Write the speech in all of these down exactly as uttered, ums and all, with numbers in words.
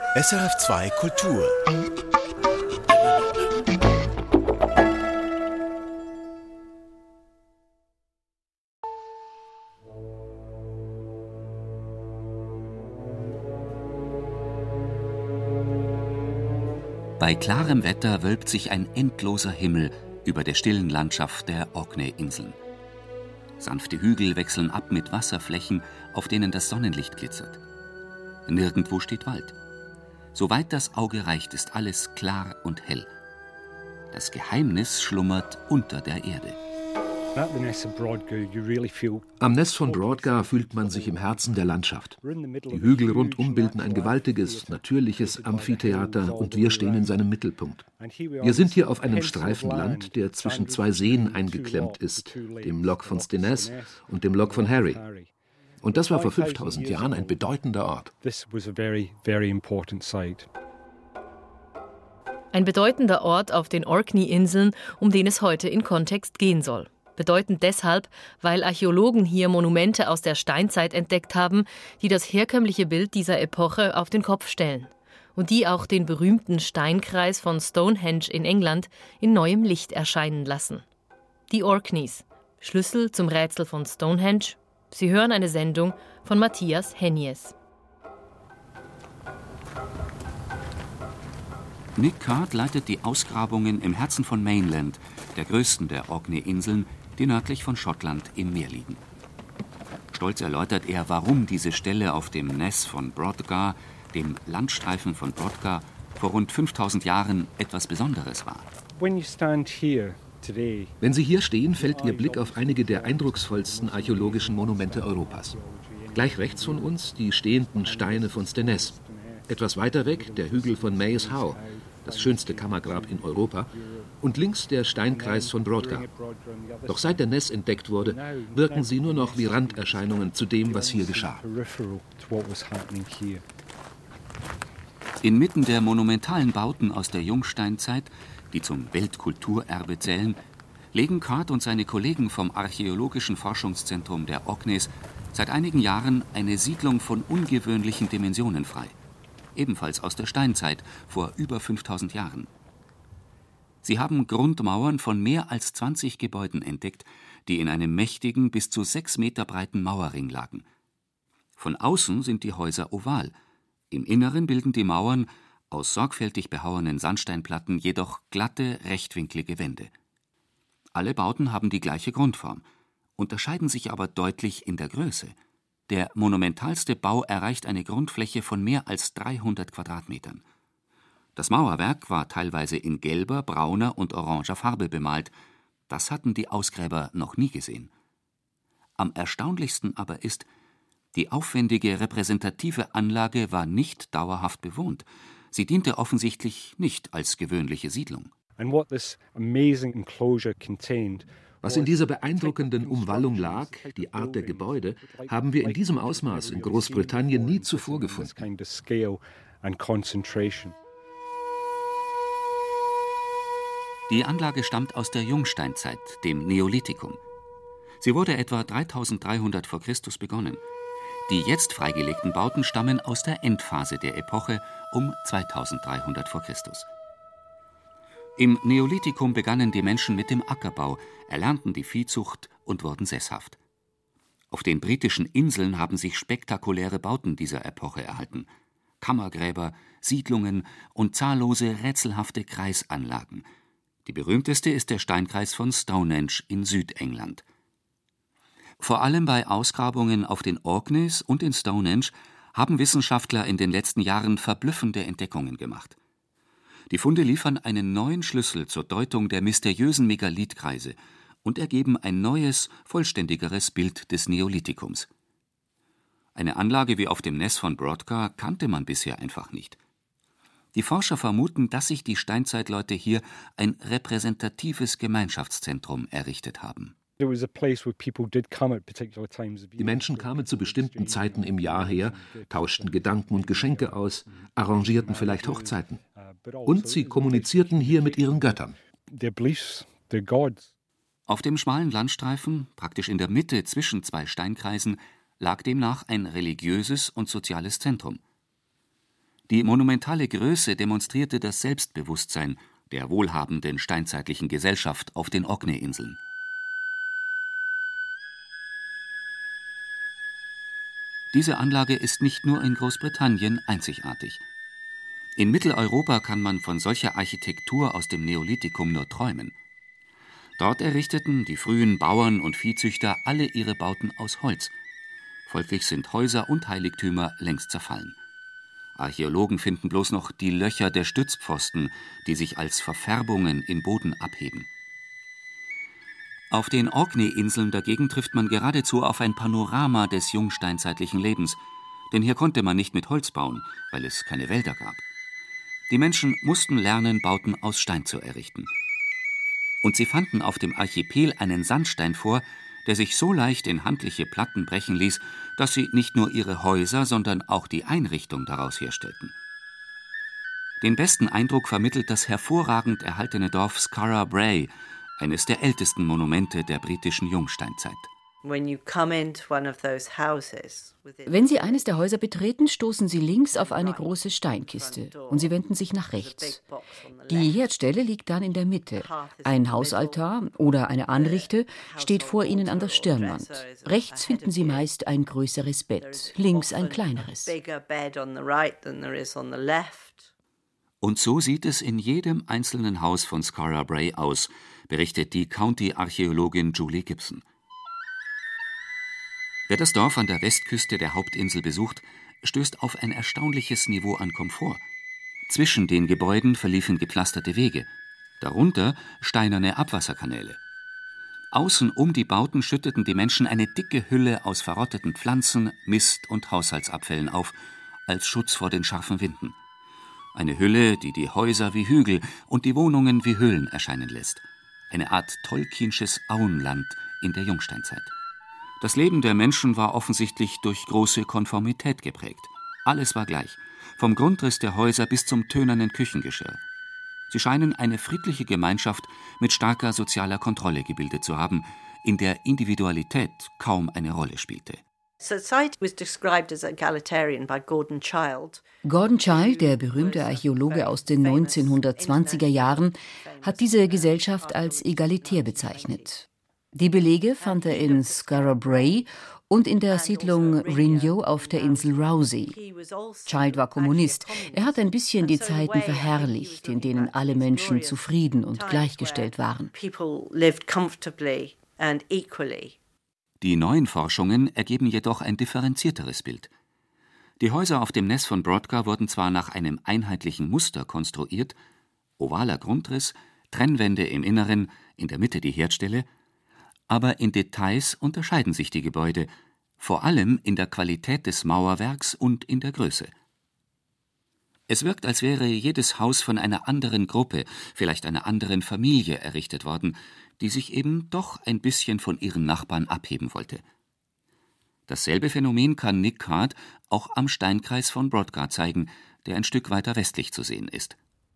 S R F zwei Kultur. Bei klarem Wetter wölbt sich ein endloser Himmel über der stillen Landschaft der Orkney-Inseln. Sanfte Hügel wechseln ab mit Wasserflächen, auf denen das Sonnenlicht glitzert. Nirgendwo steht Wald. Soweit das Auge reicht, ist alles klar und hell. Das Geheimnis schlummert unter der Erde. Am Ness von Brodgar fühlt man sich im Herzen der Landschaft. Die Hügel rundum bilden ein gewaltiges, natürliches Amphitheater und wir stehen in seinem Mittelpunkt. Wir sind hier auf einem Streifen Land, der zwischen zwei Seen eingeklemmt ist, dem Loch von Stenness und dem Loch von Harry. Und das war vor fünftausend Jahren ein bedeutender Ort. Ein bedeutender Ort auf den Orkney-Inseln, um den es heute in Kontext gehen soll. Bedeutend deshalb, weil Archäologen hier Monumente aus der Steinzeit entdeckt haben, die das herkömmliche Bild dieser Epoche auf den Kopf stellen und die auch den berühmten Steinkreis von Stonehenge in England in neuem Licht erscheinen lassen. Die Orkneys, Schlüssel zum Rätsel von Stonehenge. Sie hören eine Sendung von Matthias Hennies. Nick Card leitet die Ausgrabungen im Herzen von Mainland, der größten der Orkney-Inseln, die nördlich von Schottland im Meer liegen. Stolz erläutert er, warum diese Stelle auf dem Ness von Brodgar, dem Landstreifen von Brodgar, vor rund fünftausend Jahren etwas Besonderes war. Wenn Sie hier stehen, fällt Ihr Blick auf einige der eindrucksvollsten archäologischen Monumente Europas. Gleich rechts von uns die stehenden Steine von Stenness. Etwas weiter weg der Hügel von Maes Howe, das schönste Kammergrab in Europa, und links der Steinkreis von Brodgar. Doch seit der Ness entdeckt wurde, wirken sie nur noch wie Randerscheinungen zu dem, was hier geschah. Inmitten der monumentalen Bauten aus der Jungsteinzeit, die zum Weltkulturerbe zählen, legen Card und seine Kollegen vom Archäologischen Forschungszentrum der Orkneys seit einigen Jahren eine Siedlung von ungewöhnlichen Dimensionen frei. Ebenfalls aus der Steinzeit, vor über fünftausend Jahren. Sie haben Grundmauern von mehr als zwanzig Gebäuden entdeckt, die in einem mächtigen, bis zu sechs Meter breiten Mauerring lagen. Von außen sind die Häuser oval. Im Inneren bilden die Mauern, aus sorgfältig behauenen Sandsteinplatten, jedoch glatte, rechtwinklige Wände. Alle Bauten haben die gleiche Grundform, unterscheiden sich aber deutlich in der Größe. Der monumentalste Bau erreicht eine Grundfläche von mehr als dreihundert Quadratmetern. Das Mauerwerk war teilweise in gelber, brauner und oranger Farbe bemalt. Das hatten die Ausgräber noch nie gesehen. Am erstaunlichsten aber ist, die aufwendige repräsentative Anlage war nicht dauerhaft bewohnt. Sie diente offensichtlich nicht als gewöhnliche Siedlung. Was in dieser beeindruckenden Umwallung lag, die Art der Gebäude, haben wir in diesem Ausmaß in Großbritannien nie zuvor gefunden. Die Anlage stammt aus der Jungsteinzeit, dem Neolithikum. Sie wurde etwa dreitausenddreihundert vor Christus begonnen. Die jetzt freigelegten Bauten stammen aus der Endphase der Epoche um zweitausenddreihundert vor Christus. Im Neolithikum begannen die Menschen mit dem Ackerbau, erlernten die Viehzucht und wurden sesshaft. Auf den britischen Inseln haben sich spektakuläre Bauten dieser Epoche erhalten. Kammergräber, Siedlungen und zahllose rätselhafte Kreisanlagen. Die berühmteste ist der Steinkreis von Stonehenge in Südengland. Vor allem bei Ausgrabungen auf den Orkneys und in Stonehenge haben Wissenschaftler in den letzten Jahren verblüffende Entdeckungen gemacht. Die Funde liefern einen neuen Schlüssel zur Deutung der mysteriösen Megalithkreise und ergeben ein neues, vollständigeres Bild des Neolithikums. Eine Anlage wie auf dem Ness von Brodgar kannte man bisher einfach nicht. Die Forscher vermuten, dass sich die Steinzeitleute hier ein repräsentatives Gemeinschaftszentrum errichtet haben. Die Menschen kamen zu bestimmten Zeiten im Jahr her, tauschten Gedanken und Geschenke aus, arrangierten vielleicht Hochzeiten. Und sie kommunizierten hier mit ihren Göttern. Auf dem schmalen Landstreifen, praktisch in der Mitte zwischen zwei Steinkreisen, lag demnach ein religiöses und soziales Zentrum. Die monumentale Größe demonstrierte das Selbstbewusstsein der wohlhabenden steinzeitlichen Gesellschaft auf den Orkney-Inseln. Diese Anlage ist nicht nur in Großbritannien einzigartig. In Mitteleuropa kann man von solcher Architektur aus dem Neolithikum nur träumen. Dort errichteten die frühen Bauern und Viehzüchter alle ihre Bauten aus Holz. Folglich sind Häuser und Heiligtümer längst zerfallen. Archäologen finden bloß noch die Löcher der Stützpfosten, die sich als Verfärbungen im Boden abheben. Auf den Orkney-Inseln dagegen trifft man geradezu auf ein Panorama des jungsteinzeitlichen Lebens, denn hier konnte man nicht mit Holz bauen, weil es keine Wälder gab. Die Menschen mussten lernen, Bauten aus Stein zu errichten. Und sie fanden auf dem Archipel einen Sandstein vor, der sich so leicht in handliche Platten brechen ließ, dass sie nicht nur ihre Häuser, sondern auch die Einrichtung daraus herstellten. Den besten Eindruck vermittelt das hervorragend erhaltene Dorf Skara Brae, eines der ältesten Monumente der britischen Jungsteinzeit. Wenn Sie eines der Häuser betreten, stoßen Sie links auf eine große Steinkiste und Sie wenden sich nach rechts. Die Herdstelle liegt dann in der Mitte. Ein Hausaltar oder eine Anrichte steht vor Ihnen an der Stirnwand. Rechts finden Sie meist ein größeres Bett, links ein kleineres. Und so sieht es in jedem einzelnen Haus von Skara Brae aus, berichtet die County-Archäologin Julie Gibson. Wer das Dorf an der Westküste der Hauptinsel besucht, stößt auf ein erstaunliches Niveau an Komfort. Zwischen den Gebäuden verliefen gepflasterte Wege, darunter steinerne Abwasserkanäle. Außen um die Bauten schütteten die Menschen eine dicke Hülle aus verrotteten Pflanzen, Mist und Haushaltsabfällen auf, als Schutz vor den scharfen Winden. Eine Hülle, die die Häuser wie Hügel und die Wohnungen wie Höhlen erscheinen lässt. Eine Art Tolkiensches Auenland in der Jungsteinzeit. Das Leben der Menschen war offensichtlich durch große Konformität geprägt. Alles war gleich, vom Grundriss der Häuser bis zum tönernen Küchengeschirr. Sie scheinen eine friedliche Gemeinschaft mit starker sozialer Kontrolle gebildet zu haben, in der Individualität kaum eine Rolle spielte. Gordon Childe, der berühmte Archäologe aus den neunzehnhundertzwanziger Jahren, hat diese Gesellschaft als egalitär bezeichnet. Die Belege fand er in Skara Brae und in der Siedlung Rinyo auf der Insel Rousey. Childe war Kommunist. Er hat ein bisschen die Zeiten verherrlicht, in denen alle Menschen zufrieden und gleichgestellt waren. Die neuen Forschungen ergeben jedoch ein differenzierteres Bild. Die Häuser auf dem Ness von Brodgar wurden zwar nach einem einheitlichen Muster konstruiert, ovaler Grundriss, Trennwände im Inneren, in der Mitte die Herdstelle, aber in Details unterscheiden sich die Gebäude, vor allem in der Qualität des Mauerwerks und in der Größe. Es wirkt, als wäre jedes Haus von einer anderen Gruppe, vielleicht einer anderen Familie errichtet worden, die sich eben doch ein bisschen von ihren Nachbarn abheben wollte. Dasselbe Phänomen kann Nick Card auch am Steinkreis von Brodgar zeigen, der ein Stück weiter westlich zu sehen ist.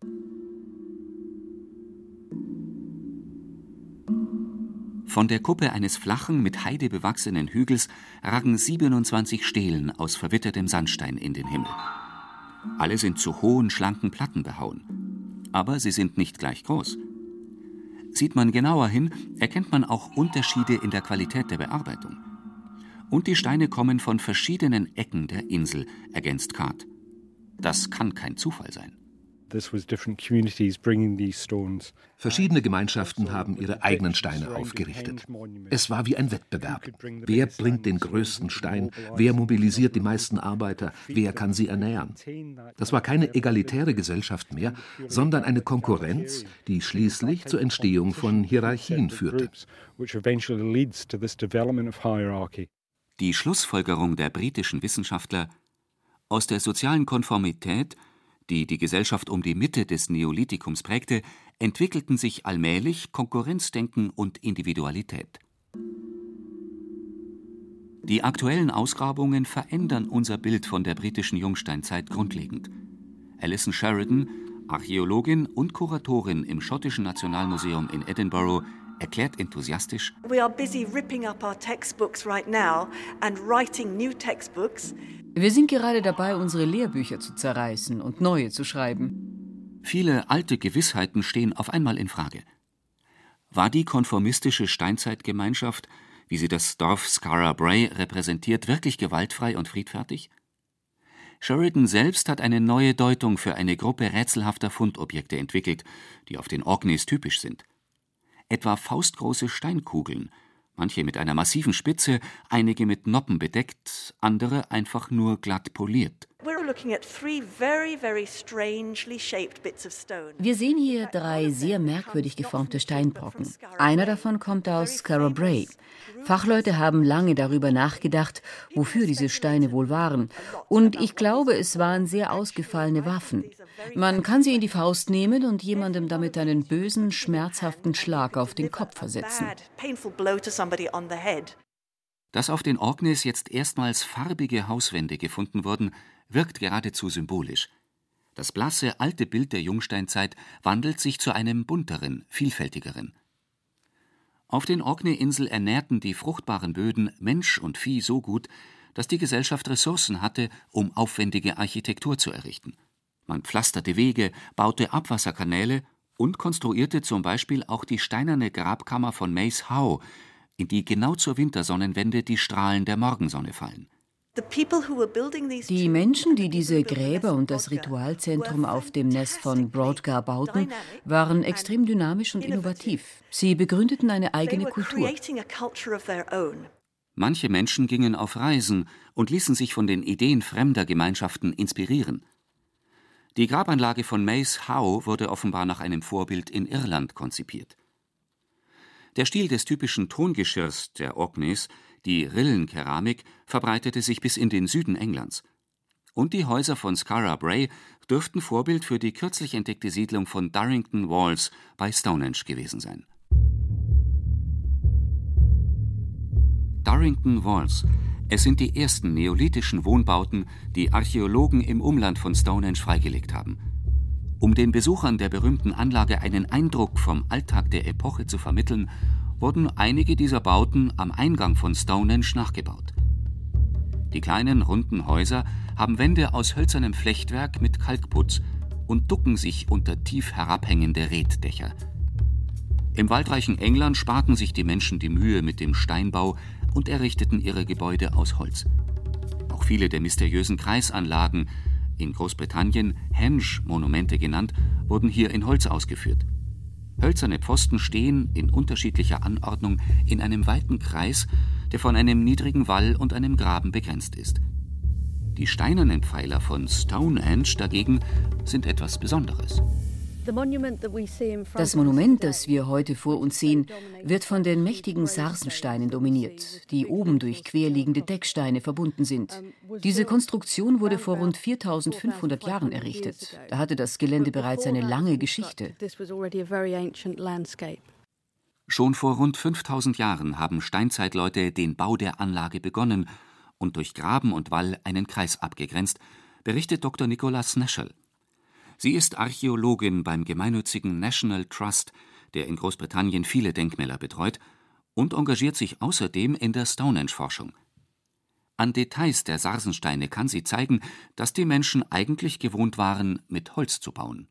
Von der Kuppe eines flachen, mit Heide bewachsenen Hügels ragen siebenundzwanzig Stelen aus verwittertem Sandstein in den Himmel. Alle sind zu hohen, schlanken Platten behauen. Aber sie sind nicht gleich groß. Sieht man genauer hin, erkennt man auch Unterschiede in der Qualität der Bearbeitung. Und die Steine kommen von verschiedenen Ecken der Insel, ergänzt Card. Das kann kein Zufall sein. Verschiedene Gemeinschaften haben ihre eigenen Steine aufgerichtet. Es war wie ein Wettbewerb. Wer bringt den größten Stein? Wer mobilisiert die meisten Arbeiter? Wer kann sie ernähren? Das war keine egalitäre Gesellschaft mehr, sondern eine Konkurrenz, die schließlich zur Entstehung von Hierarchien führte. Die Schlussfolgerung der britischen Wissenschaftler: Aus der sozialen Konformität, die die Gesellschaft um die Mitte des Neolithikums prägte, entwickelten sich allmählich Konkurrenzdenken und Individualität. Die aktuellen Ausgrabungen verändern unser Bild von der britischen Jungsteinzeit grundlegend. Alison Sheridan, Archäologin und Kuratorin im Schottischen Nationalmuseum in Edinburgh, erklärt enthusiastisch: We are busy ripping up our textbooks right now and writing new textbooks. Wir sind gerade dabei, unsere Lehrbücher zu zerreißen und neue zu schreiben. Viele alte Gewissheiten stehen auf einmal in Frage. War die konformistische Steinzeitgemeinschaft, wie sie das Dorf Skara Brae repräsentiert, wirklich gewaltfrei und friedfertig? Sheridan selbst hat eine neue Deutung für eine Gruppe rätselhafter Fundobjekte entwickelt, die auf den Orkneys typisch sind. Etwa faustgroße Steinkugeln, manche mit einer massiven Spitze, einige mit Noppen bedeckt, andere einfach nur glatt poliert. Wir sehen hier drei sehr merkwürdig geformte Steinbrocken. Einer davon kommt aus Skara Brae. Fachleute haben lange darüber nachgedacht, wofür diese Steine wohl waren. Und ich glaube, es waren sehr ausgefallene Waffen. Man kann sie in die Faust nehmen und jemandem damit einen bösen, schmerzhaften Schlag auf den Kopf versetzen. Dass auf den Orkneys jetzt erstmals farbige Hauswände gefunden wurden, wirkt geradezu symbolisch. Das blasse, alte Bild der Jungsteinzeit wandelt sich zu einem bunteren, vielfältigeren. Auf den Orkney-Inseln ernährten die fruchtbaren Böden Mensch und Vieh so gut, dass die Gesellschaft Ressourcen hatte, um aufwendige Architektur zu errichten. Man pflasterte Wege, baute Abwasserkanäle und konstruierte zum Beispiel auch die steinerne Grabkammer von Maes Howe, in die genau zur Wintersonnenwende die Strahlen der Morgensonne fallen. Die Menschen, die diese Gräber und das Ritualzentrum auf dem Nest von Brodgar bauten, waren extrem dynamisch und innovativ. Sie begründeten eine eigene Kultur. Manche Menschen gingen auf Reisen und ließen sich von den Ideen fremder Gemeinschaften inspirieren. Die Grabanlage von Maes Howe wurde offenbar nach einem Vorbild in Irland konzipiert. Der Stil des typischen Tongeschirrs der Orkneys, die Rillenkeramik, verbreitete sich bis in den Süden Englands. Und die Häuser von Skara Brae dürften Vorbild für die kürzlich entdeckte Siedlung von Durrington Walls bei Stonehenge gewesen sein. Durrington Walls. Es sind die ersten neolithischen Wohnbauten, die Archäologen im Umland von Stonehenge freigelegt haben. Um den Besuchern der berühmten Anlage einen Eindruck vom Alltag der Epoche zu vermitteln, wurden einige dieser Bauten am Eingang von Stonehenge nachgebaut. Die kleinen, runden Häuser haben Wände aus hölzernem Flechtwerk mit Kalkputz und ducken sich unter tief herabhängende Reetdächer. Im waldreichen England sparten sich die Menschen die Mühe mit dem Steinbau und errichteten ihre Gebäude aus Holz. Auch viele der mysteriösen Kreisanlagen, in Großbritannien Henge-Monumente genannt, wurden hier in Holz ausgeführt. Hölzerne Pfosten stehen in unterschiedlicher Anordnung in einem weiten Kreis, der von einem niedrigen Wall und einem Graben begrenzt ist. Die steinernen Pfeiler von Stonehenge dagegen sind etwas Besonderes. Das Monument, das wir heute vor uns sehen, wird von den mächtigen Sarsensteinen dominiert, die oben durch querliegende Decksteine verbunden sind. Diese Konstruktion wurde vor rund viertausendfünfhundert Jahren errichtet. Da hatte das Gelände bereits eine lange Geschichte. Schon vor rund fünftausend Jahren haben Steinzeitleute den Bau der Anlage begonnen und durch Graben und Wall einen Kreis abgegrenzt, berichtet Doktor Nicola Sneshel. Sie ist Archäologin beim gemeinnützigen National Trust, der in Großbritannien viele Denkmäler betreut, und engagiert sich außerdem in der Stonehenge-Forschung. An Details der Sarsensteine kann sie zeigen, dass die Menschen eigentlich gewohnt waren, mit Holz zu bauen.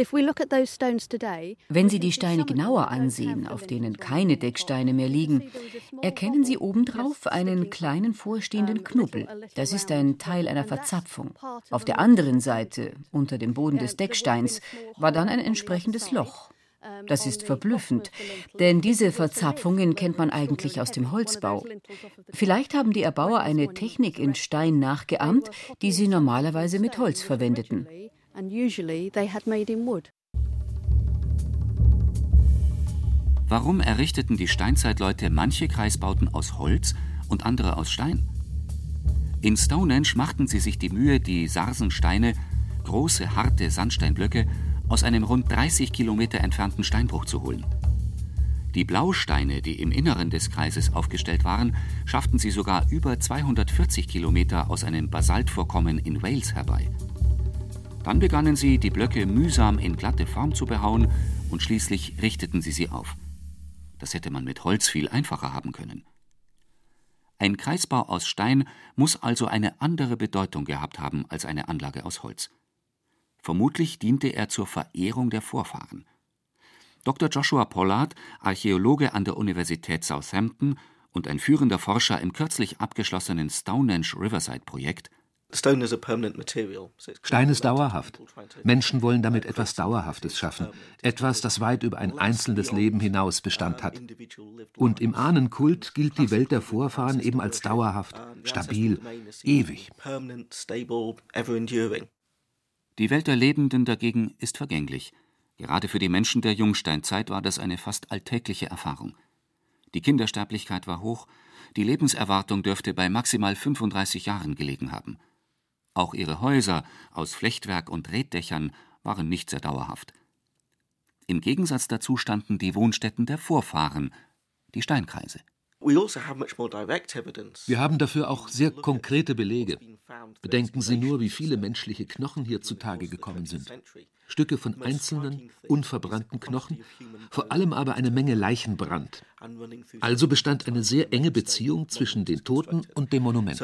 Wenn Sie die Steine genauer ansehen, auf denen keine Decksteine mehr liegen, erkennen Sie obendrauf einen kleinen vorstehenden Knubbel. Das ist ein Teil einer Verzapfung. Auf der anderen Seite, unter dem Boden des Decksteins, war dann ein entsprechendes Loch. Das ist verblüffend, denn diese Verzapfungen kennt man eigentlich aus dem Holzbau. Vielleicht haben die Erbauer eine Technik in Stein nachgeahmt, die sie normalerweise mit Holz verwendeten. And usually they had made in wood. Warum errichteten die Steinzeitleute manche Kreisbauten aus Holz und andere aus Stein? In Stonehenge machten sie sich die Mühe, die Sarsensteine, große, harte Sandsteinblöcke, aus einem rund dreißig Kilometer entfernten Steinbruch zu holen. Die Blausteine, die im Inneren des Kreises aufgestellt waren, schafften sie sogar über zweihundertvierzig Kilometer aus einem Basaltvorkommen in Wales herbei. Dann begannen sie, die Blöcke mühsam in glatte Form zu behauen, und schließlich richteten sie sie auf. Das hätte man mit Holz viel einfacher haben können. Ein Kreisbau aus Stein muss also eine andere Bedeutung gehabt haben als eine Anlage aus Holz. Vermutlich diente er zur Verehrung der Vorfahren. Doktor Joshua Pollard, Archäologe an der Universität Southampton und ein führender Forscher im kürzlich abgeschlossenen Stonehenge-Riverside-Projekt: Stein ist dauerhaft. Menschen wollen damit etwas Dauerhaftes schaffen. Etwas, das weit über ein einzelnes Leben hinaus Bestand hat. Und im Ahnenkult gilt die Welt der Vorfahren eben als dauerhaft, stabil, ewig. Die Welt der Lebenden dagegen ist vergänglich. Gerade für die Menschen der Jungsteinzeit war das eine fast alltägliche Erfahrung. Die Kindersterblichkeit war hoch, die Lebenserwartung dürfte bei maximal fünfunddreißig Jahren gelegen haben. Auch ihre Häuser aus Flechtwerk und Reetdächern waren nicht sehr dauerhaft. Im Gegensatz dazu standen die Wohnstätten der Vorfahren, die Steinkreise. Wir haben dafür auch sehr konkrete Belege. Bedenken Sie nur, wie viele menschliche Knochen hier zutage gekommen sind. Stücke von einzelnen, unverbrannten Knochen, vor allem aber eine Menge Leichenbrand. Also bestand eine sehr enge Beziehung zwischen den Toten und dem Monument.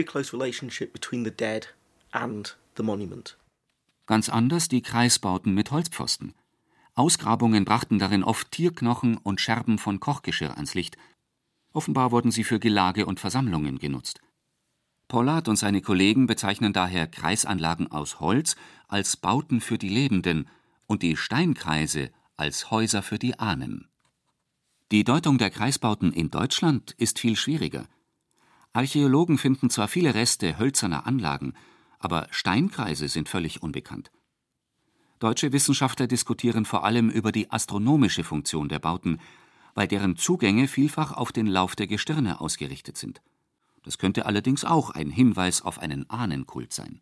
Ganz anders die Kreisbauten mit Holzpfosten. Ausgrabungen brachten darin oft Tierknochen und Scherben von Kochgeschirr ans Licht. Offenbar wurden sie für Gelage und Versammlungen genutzt. Pollard und seine Kollegen bezeichnen daher Kreisanlagen aus Holz als Bauten für die Lebenden und die Steinkreise als Häuser für die Ahnen. Die Deutung der Kreisbauten in Deutschland ist viel schwieriger. Archäologen finden zwar viele Reste hölzerner Anlagen, aber Steinkreise sind völlig unbekannt. Deutsche Wissenschaftler diskutieren vor allem über die astronomische Funktion der Bauten, weil deren Zugänge vielfach auf den Lauf der Gestirne ausgerichtet sind. Das könnte allerdings auch ein Hinweis auf einen Ahnenkult sein.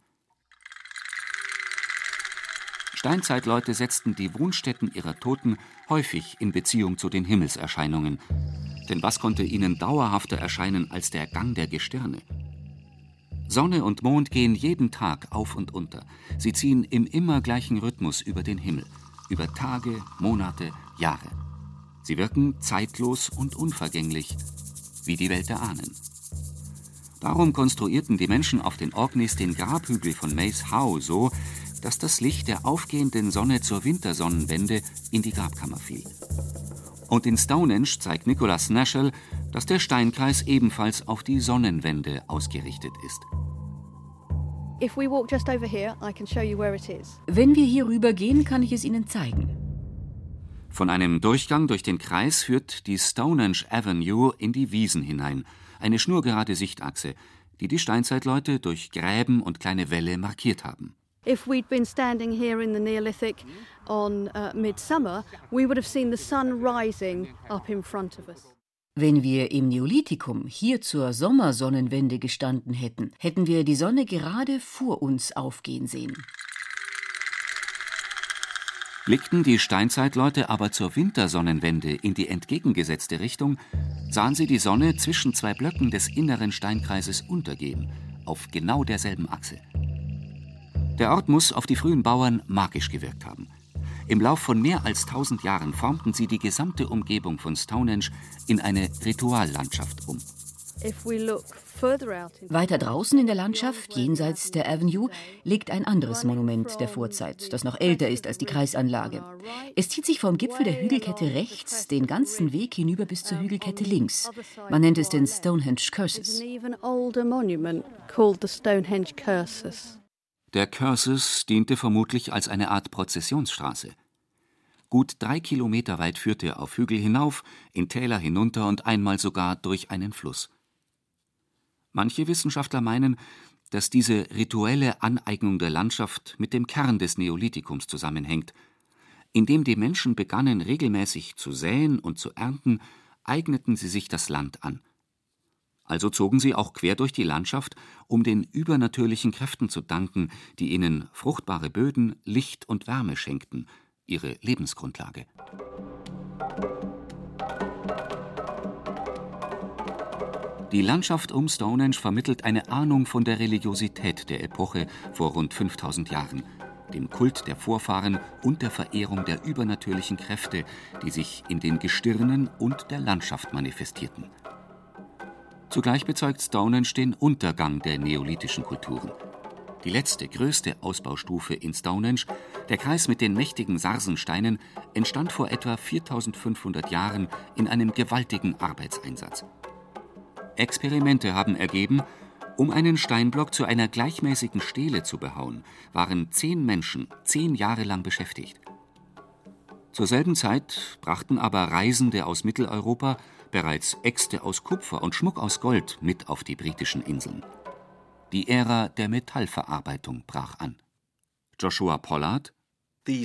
Steinzeitleute setzten die Wohnstätten ihrer Toten häufig in Beziehung zu den Himmelserscheinungen. Denn was konnte ihnen dauerhafter erscheinen als der Gang der Gestirne? Sonne und Mond gehen jeden Tag auf und unter. Sie ziehen im immer gleichen Rhythmus über den Himmel, über Tage, Monate, Jahre. Sie wirken zeitlos und unvergänglich, wie die Welt der Ahnen. Darum konstruierten die Menschen auf den Orkneys den Grabhügel von Maes Howe so, dass das Licht der aufgehenden Sonne zur Wintersonnenwende in die Grabkammer fiel. Und in Stonehenge zeigt Nicholas Naschel, dass der Steinkreis ebenfalls auf die Sonnenwende ausgerichtet ist. Wenn wir hier rübergehen, kann ich es Ihnen zeigen. Von einem Durchgang durch den Kreis führt die Stonehenge Avenue in die Wiesen hinein, eine schnurgerade Sichtachse, die die Steinzeitleute durch Gräben und kleine Wälle markiert haben. If we'd been standing here in the Neolithic on uh, midsummer, we would have seen the sun rising up in front of us. Wenn wir im Neolithikum hier zur Sommersonnenwende gestanden hätten, hätten wir die Sonne gerade vor uns aufgehen sehen. Blickten die Steinzeitleute aber zur Wintersonnenwende in die entgegengesetzte Richtung, sahen sie die Sonne zwischen zwei Blöcken des inneren Steinkreises untergehen, auf genau derselben Achse. Der Ort muss auf die frühen Bauern magisch gewirkt haben. Im Lauf von mehr als tausend Jahren formten sie die gesamte Umgebung von Stonehenge in eine Rituallandschaft um. Weiter draußen in der Landschaft, jenseits der Avenue, liegt ein anderes Monument der Vorzeit, das noch älter ist als die Kreisanlage. Es zieht sich vom Gipfel der Hügelkette rechts den ganzen Weg hinüber bis zur Hügelkette links. Man nennt es den Stonehenge Cursus. Der Cursus diente vermutlich als eine Art Prozessionsstraße. Gut drei Kilometer weit führte er auf Hügel hinauf, in Täler hinunter und einmal sogar durch einen Fluss. Manche Wissenschaftler meinen, dass diese rituelle Aneignung der Landschaft mit dem Kern des Neolithikums zusammenhängt. Indem die Menschen begannen, regelmäßig zu säen und zu ernten, eigneten sie sich das Land an. Also zogen sie auch quer durch die Landschaft, um den übernatürlichen Kräften zu danken, die ihnen fruchtbare Böden, Licht und Wärme schenkten, ihre Lebensgrundlage. Die Landschaft um Stonehenge vermittelt eine Ahnung von der Religiosität der Epoche vor rund fünftausend Jahren. dem Kult der Vorfahren und der Verehrung der übernatürlichen Kräfte, die sich in den Gestirnen und der Landschaft manifestierten. Zugleich bezeugt Stonehenge den Untergang der neolithischen Kulturen. Die letzte, größte Ausbaustufe in Stonehenge, der Kreis mit den mächtigen Sarsensteinen, entstand vor etwa viertausendfünfhundert Jahren in einem gewaltigen Arbeitseinsatz. Experimente haben ergeben, um einen Steinblock zu einer gleichmäßigen Stele zu behauen, waren zehn Menschen zehn Jahre lang beschäftigt. Zur selben Zeit brachten aber Reisende aus Mitteleuropa bereits Äxte aus Kupfer und Schmuck aus Gold mit auf die britischen Inseln. Die Ära der Metallverarbeitung brach an. Joshua Pollard: Die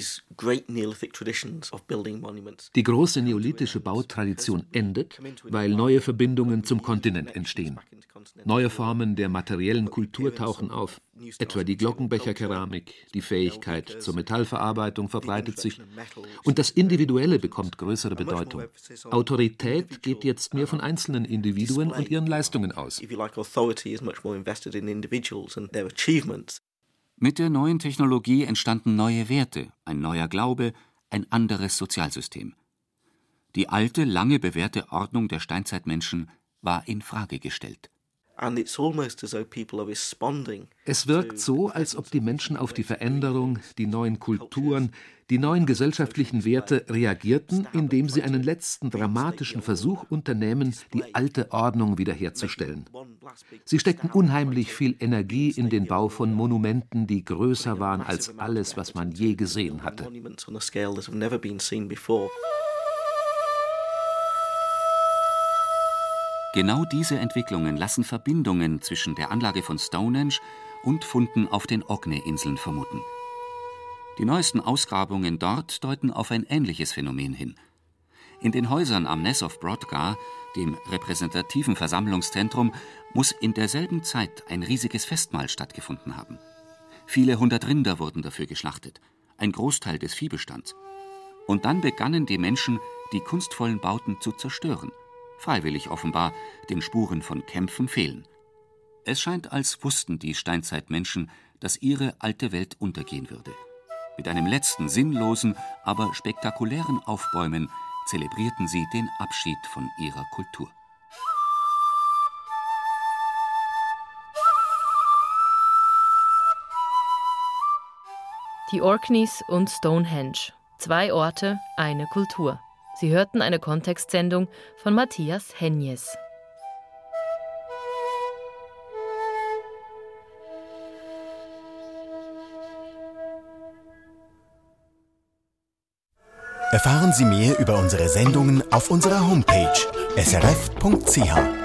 große neolithische Bautradition endet, weil neue Verbindungen zum Kontinent entstehen. Neue Formen der materiellen Kultur tauchen auf, etwa die Glockenbecherkeramik, die Fähigkeit zur Metallverarbeitung verbreitet sich und das Individuelle bekommt größere Bedeutung. Autorität geht jetzt mehr von einzelnen Individuen und ihren Leistungen aus. Mit der neuen Technologie entstanden neue Werte, ein neuer Glaube, ein anderes Sozialsystem. Die alte, lange bewährte Ordnung der Steinzeitmenschen war in Frage gestellt. Es wirkt so, als ob die Menschen auf die Veränderung, die neuen Kulturen, die neuen gesellschaftlichen Werte reagierten, indem sie einen letzten dramatischen Versuch unternehmen, die alte Ordnung wiederherzustellen. Sie steckten unheimlich viel Energie in den Bau von Monumenten, die größer waren als alles, was man je gesehen hatte. Genau diese Entwicklungen lassen Verbindungen zwischen der Anlage von Stonehenge und Funden auf den Orkney-Inseln vermuten. Die neuesten Ausgrabungen dort deuten auf ein ähnliches Phänomen hin. In den Häusern am Ness of Brodgar, dem repräsentativen Versammlungszentrum, muss in derselben Zeit ein riesiges Festmahl stattgefunden haben. Viele hundert Rinder wurden dafür geschlachtet, ein Großteil des Viehbestands. Und dann begannen die Menschen, die kunstvollen Bauten zu zerstören. Freiwillig offenbar, den Spuren von Kämpfen fehlen. Es scheint, als wussten die Steinzeitmenschen, dass ihre alte Welt untergehen würde. Mit einem letzten sinnlosen, aber spektakulären Aufbäumen zelebrierten sie den Abschied von ihrer Kultur. Die Orkneys und Stonehenge. Zwei Orte, eine Kultur. Sie hörten eine Kontextsendung von Matthias Henjes. Erfahren Sie mehr über unsere Sendungen auf unserer Homepage s r f punkt c h.